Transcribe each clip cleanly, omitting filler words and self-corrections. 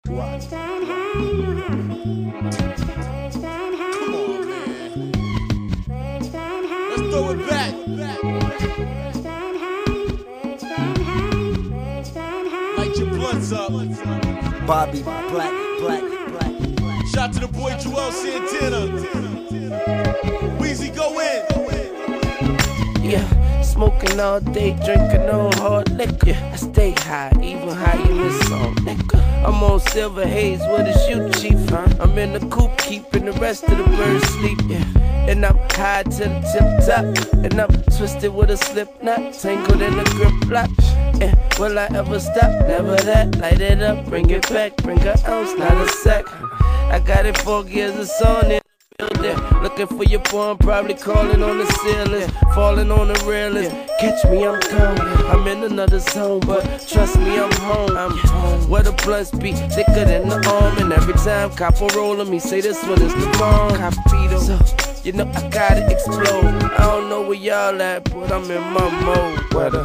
Watch. Come on, man. Let's throw it back. Light your blunts up. Bobby Black. Shout to the boy Joel Santana. Weezy, go in. Yeah, smoking all day, drinking on hard liquor. I stay high, even higher than some nigga. I'm on silver haze, what is you, chief? I'm in the coop, keeping the rest of the birds sleep. Yeah, and I'm high to the tip top, and I'm twisted with a slip knot, tangled in the grip lock. And will I ever stop? Never that. Light it up, bring it back, bring an ounce, not a sec. I got it 4 gears of sun in. Looking for your boy, I'm probably calling on the ceiling, falling on the railings. Catch me, I'm gone. I'm in another zone, but trust me, I'm home. I'm home. Where the blunts be thicker than the arm, and every time copper rolling me, say this one is the bomb. Capito. So, you know I gotta explode. I don't know where y'all at, but I'm in my mode. Weather.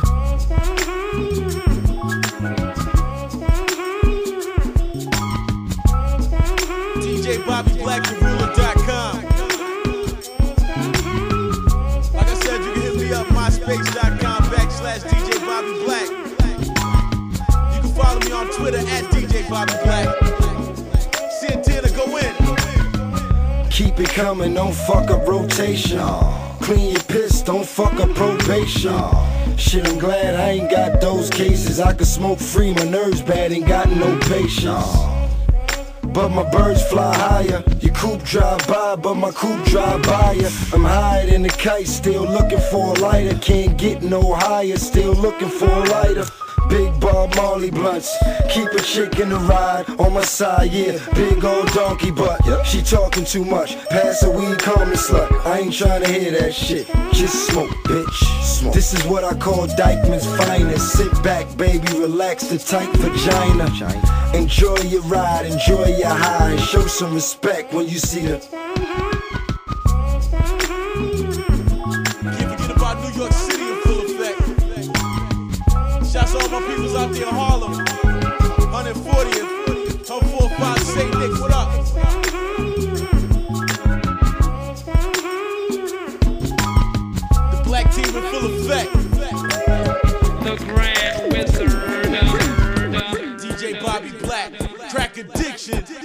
DJ Bobby Black, TheRuler.com. Like I said, you can hit me up, MySpace.com/DJ Bobby Black. You can follow me on Twitter @DJ Bobby Black. Santana, go in. Keep it coming, don't fuck up rotation. Clean your piss, don't fuck up probation. Shit, I'm glad I ain't got those cases. I can smoke free, my nerves bad, ain't got no patience. But my birds fly higher. Your coupe drive by, but my coupe drive by ya. I'm higher than the kite, still looking for a lighter. Can't get no higher, still looking for a lighter. Big Bob Marley blunts, keep a chick in the ride on my side, yeah. Big old donkey butt, she talking too much. Pass a weed, call me slut. I ain't trying to hear that shit. Just smoke, bitch. Smoke. This is what I call Dykeman's finest. Sit back, baby, relax the tight vagina. Enjoy your ride, enjoy your high, and show some respect when you see the. Can't forget about New York City in full effect. Shouts to all my peoples out there in Harlem. 140th, Hub 45, St. Nick, what up? The black team in full effect. The Grand Wizard. DJ Bobby Black, crack addiction.